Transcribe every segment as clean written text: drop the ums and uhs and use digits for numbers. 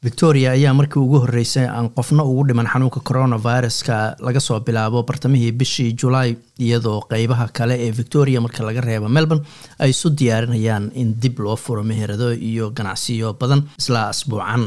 Victoria ayaa markii ugu horeysay aan qofna ugu dhiman xanuunka coronavirus-ka laga soo bilaabo bartamihii bishii July iyadoo qaybaha kale ee Victoria marka laga reebo Melbourne ay isu diyaarinayaan in dib loo furo meherado iyo ganacsiyo badan isla asbuucan.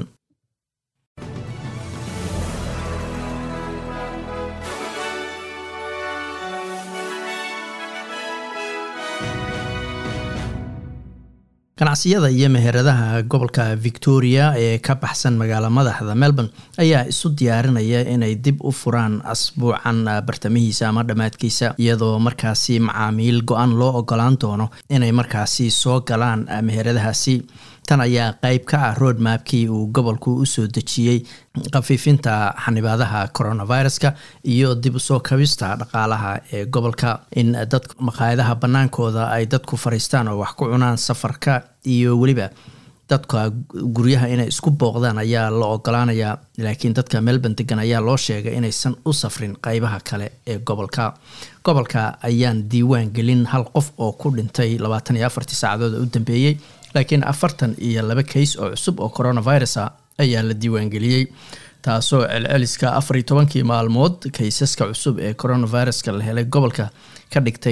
Ganacsiyada iyo meheradaha gobolka Victoria ee ka baxsan magaalada madaxda Melbourne ayaa isu diyaarinaya inay dib u furaan asbuucan bartamihiisa ama dhamaadkiisa iyadoo markaasi macaamiil go'aan loo ogolaan doono inay markaasi soo galaan meheradahaasi. Tan ayaa qayb ka ah roadmap-kii uu gobolku u soo dejiyay qafiifinta xanibaadaha coronavirus-ka iyo dib u soo kabista dhaqaalaha ee gobolka, in dadka maqaayadaha banaankooda ay dadku fariistaan oo wax ku cunaan, safarka iyo waliba dadka guryaha inay isku booqdaan ayaa la ogolaanayaa, laakiin dadka Melbourne degan ayaa loo sheegay inaysan u safrin qaybaha kale ee gobolka ayaan diiwaan gelin hal qof oo ku dhintay 24 saacadood u dambeeyay, laakiin 42 case oo cusub oo coronavirus ayaa la diiwaan geliyay, taasoo celceliska 14 maalmood kaysaska cusub ee coronavirus-ka la helay gobolka ka dhigtay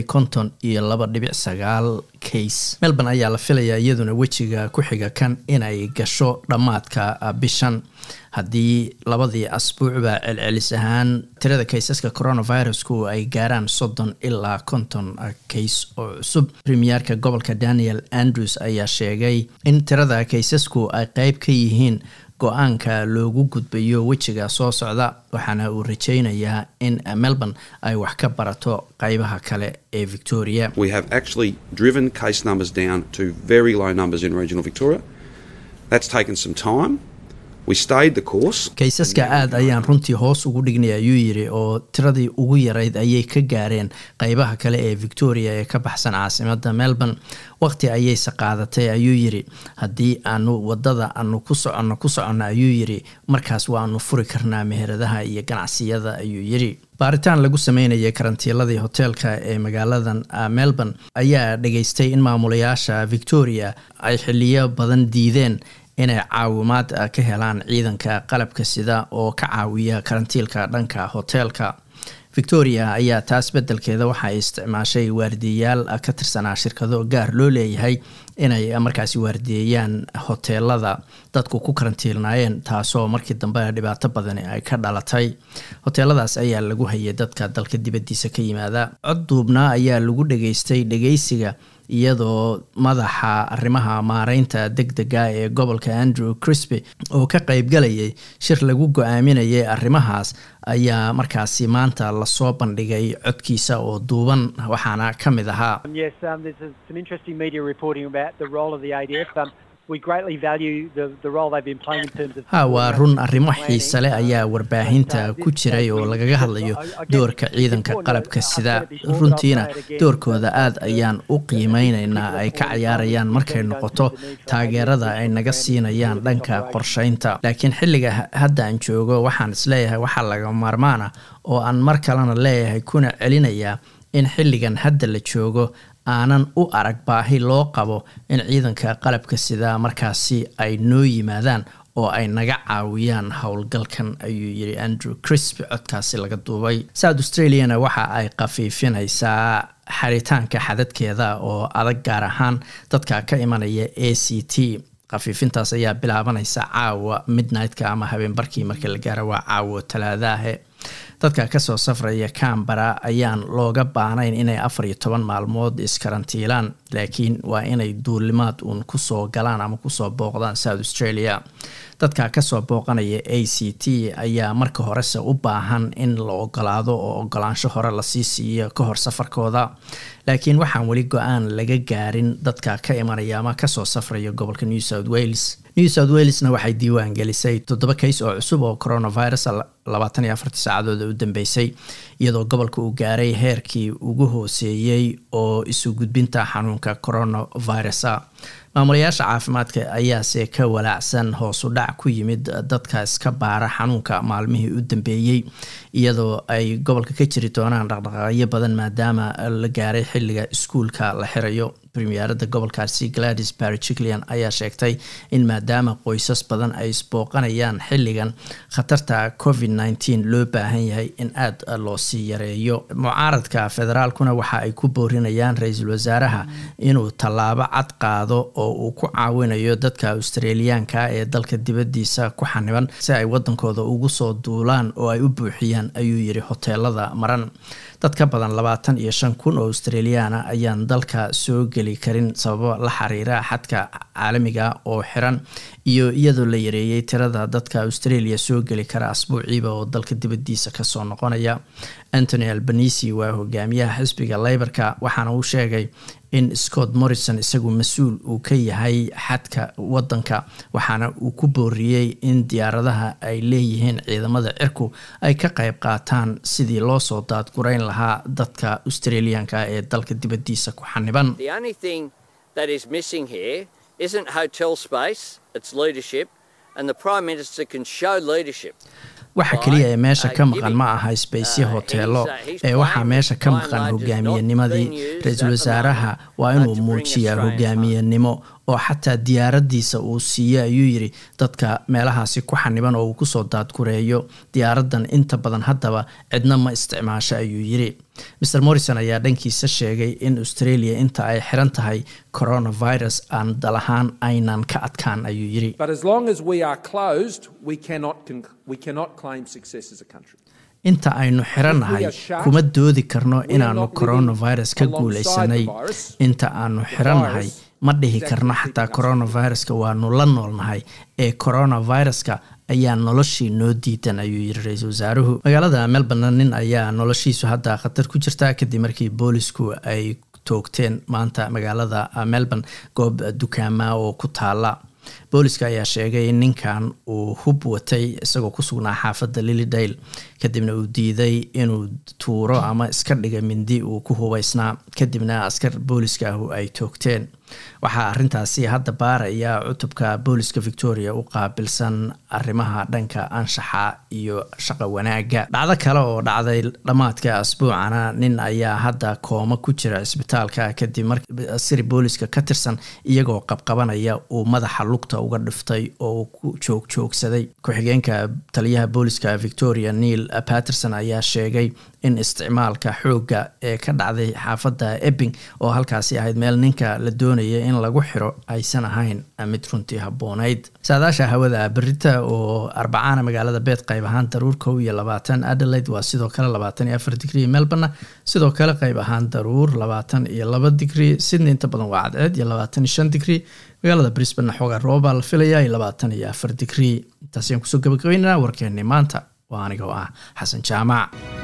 52.9 case. Melbourne ayaa la filayaa iyaduna wejiga ku xiga kan inay gasho dhamaadka bishan haddii labadii asbuucba celcelis ahaan tirada kaysaska coronavirus-ku ay gaaraan 30 ilaa 50 case oo cusub. Premierka gobolka Daniel Andrews ayaa sheegay in tirada kaysasku ay qayb ka yihiin go'aanka loogu gudbayo wejiga soo socda, waxaana uu rajaynayaa in Melbourne ay wax ka barato qaybaha kale ee Victoria. We have actually driven case numbers down to very low numbers in regional Victoria. That's taken some time. We stayed the course. Kaysaska aad ayaan runtii hoos ugu dhignay ayuu yiri, oo tiradii ugu yarayd ayay ka gaareen qaybaha kale ee Victoria ee ka baxsan caasimadda Melbourne. Waqti ayay qaadatay ayuu yiri, haddii aanu wadada aanu ku socono ayuu yiri, markaas waanu furi karnaa meheradaha iyo ganacsiyada ayuu yiri. Baaritaan lagu sameynayay karantiiladii hoteelka ee magaaladan Melbourne ayaa dhageystay in maamulayaasha Victoria ay xilliyo badan diideen inay caawimaad ka helaan ciidanka qalabka sida oo ka caawiya karantiilka dhanka hoteelka. Victoria ayaa taas bedelkeeda waxa ay isticmaashay waardiyayaal ka tirsanaa shirkado gaar loo leeyahay inay markaasi waardiyeeyaan hoteelada dadku ku karantiilnaayeen, taasoo markii dambe dhibaato badan ay ka dhalatay. Hoteeladaas ayaa lagu hayay dadka dalka dibadiisa ka yimaada. Cod duubna ayaa lagu dhageystay dhageysiga iyadoo madaxa arrimaha maareynta degdega ee gobolka Andrew Crispy oo ka qayb galayay shir lagu go'aaminayay arrimahaas ayaa markaasi maanta la soo bandhigay codkiisa oo duuban, waxaana ka mid ahaa Yes, there's some interesting media reporting about the role of the ADF. We greatly value the role they've been playing in terms of waa run arrimo xiiso leh ayaa warbaahinta ku jiray oo lagaga hadlayo doorka ciidanka qalabka sida. Runtiina doorkooda aad ayaan u qiimeynaynaa ay ka ciyaarayaan markay noqoto taageerada ay naga siinayaan dhanka qorsheynta, laakiin xilliga hadda aan joogo waxaan isleeyahay waxa laga maarmaana oo aan mar kalena leeyahay kuna celinayaa in xilligan hadda la joogo aanan u arag baahi loo qabo in ciidanka qalabka sida markaasi ay noo yimaadaan oo ay naga caawiyaan howlgalkan ayuu yiri Andrew Crispy. Codkaasi laga duubay. South Australiana waxa ay qafiifinaysaa xaritaanka xadadkeeda oo adag, gaar ahaan dadka ka imanaya ACT. Qafiifintaas ayaa bilaabanaysa caawa midnight-ka ama habeenbarkii marka la gaaro waa caawa Talaadaha. Dadka ka soo safraya Canberra ayaan looga baahnayn inay 14 maalmood iskarantiilaan, laakiin waa inay duulimaad ku soo galaan ama ku soo booqdaan South Australia. Dadka ka soo booqanaya ACT ayaa marka horese u baahan in la ogolaado oo ogolaansho hore la siiyo ka hor safarkooda, laakiin waxaan weli go'aan laga gaarin dadka ka imanaya ama ka soo safraya gobolka New South Wales. New South Walesna waxay diiwaan gelisay 7 case oo cusub oo coronavirus 24 saacadood u dambeysay, iyadoo gobolka uu gaaray heerkii ugu hooseeyay oo isu gudbinta xanuunka coronavirus. Maamulayaasha caafimaadka ayaa se ka walaacsan hoos u dhac ku yimid dadka iska baara xanuunka maalmihii u dambeeyay, iyadoo ay gobolka ka jiri doonaan dhaqdhaqaaqyo badan maadaama la gaaray xilliga iskuulka la xirayo. premierada gobolkaasi Gladys Berejiklian ayaa sheegtay in maadaama qoysas badan ay isbooqanayaan xilligan khatarta COVID-19 loo baahan yahay in aad loo sii yareeyo. Mucaaradka federaalkuna waxa ay ku boorinayaan ra'iisul wasaaraha inuu tallaabo cad qaado oo uu ku caawinayo dadka Australiyaanka ee dalka dibadiisa ku xaniban si ay wadankooda ugu soo duulaan oo ay u buuxiyaan, ayuu yiri hoteelada maran. dad ka badan 25,000 oo Australiyaana ayaan dalka soo geli karin sababo la xiriira xadka caalamiga oo xiran iyo iyadoo la yareeyay tirada dadka Australia soo geli kara asbuuciiba oo dalka dibadiisa ka soo noqonaya. Anthony Albanese waa hogaamiyaha xisbiga Labourka waxaana uu sheegay in Scott Morrison isagu mas'uul uu ka yahay xadka wadanka, waxaana uu ku booriyay in diyaaradaha ay leeyihiin ciidamada cirku ay ka qayb qaataan sidii loo soo daadgurayn lahaa dadka Australiyaanka ee dalka dibadiisa ku xaniban. The only thing that is missing here isn't hotel space, it's leadership, and the Prime Minister can show leadership. waxa kaliya ee meesha ka maqan ma aha space hoteelo ee waxa meesha ka maqan hogaamiyanimadii. Ra'iisul wasaaraha waa inuu muujiyaa hogaamiyanimo oo xataa diyaaradiisa uu siiyo, ayuu yiri dadka meelahaasi ku xaniban oo uu ku soo daadgureeyo. Diyaaradan inta badan haddaba cidna ma isticmaasho, ayuu yiri. Mr Morrison ayaa dhankiisa sheegay in Australia inta ay xiran tahay coronavirus aan dalahaan aynan ka adkaan, ayuu yiri. But as long as we are closed, we cannot claim success as a country. inta aynu xirannahay kuma doodi karno inaanu coronavirus ka guulaysanay. inta aanu xirannahay ma dhihi karno xataa coronaviruska waanu la noolnahay ee coronaviruska ayaa noloshii noo diidan, ayuu yiri ra'iisul wasaaruhu. Magaalada Melbourne nin ayaa noloshiisu hadda khatar ku jirta kadib markii boolisku ay toogteen maanta magaalada Melbourne goob dukaama oo ku taala. booliska ayaa sheegay in ninkan uu hub watay isagoo ku sugnaa xaafadda Lilydale, kadibna uu diiday inuu tuuro ama iska dhiga mindi uu ku hubaysnaa, kadibna askar booliska ay toogteen. waxaa arintaasi hadda baaraya cutubka booliska Victoria u qaabilsan arrimaha dhanka anshaxa iyo shaqo wanaaga. dhacdo kale oo dhacday dhamaadka asbuucana, nin ayaa hadda kooma ku jira isbitaalka kadib markii askari booliska ka tirsan iyagoo qabqabanaya uu madaxa lugta uga dhiftay oo ku joogsaday. ku-xigeenka taliyaha booliska Victoria Neil Patterson ayaa sheegay in isticmaalka xooga ee ka dhacday xaafadda Epping oo halkaasi ahayd meel ninka la doonayay in lagu xiro aysan ahayn mid runtii habboonayd. saadaasha hawada berita oo Arbacana magaalada Perth qayb ahaan daruur 21, Adelaide waa sidoo kale 24 degree, Melbourne sidoo kale qayb ahaan daruur 22 degree, Sydney inta badan waa cadceed iyo 25 degree, magaalada Brisbane xoogaa roob la filayaa 24 degree. taasi aan kusoo gabagabeynaa warkeennii maanta. waa aniga oo ah Xasan Jaamac.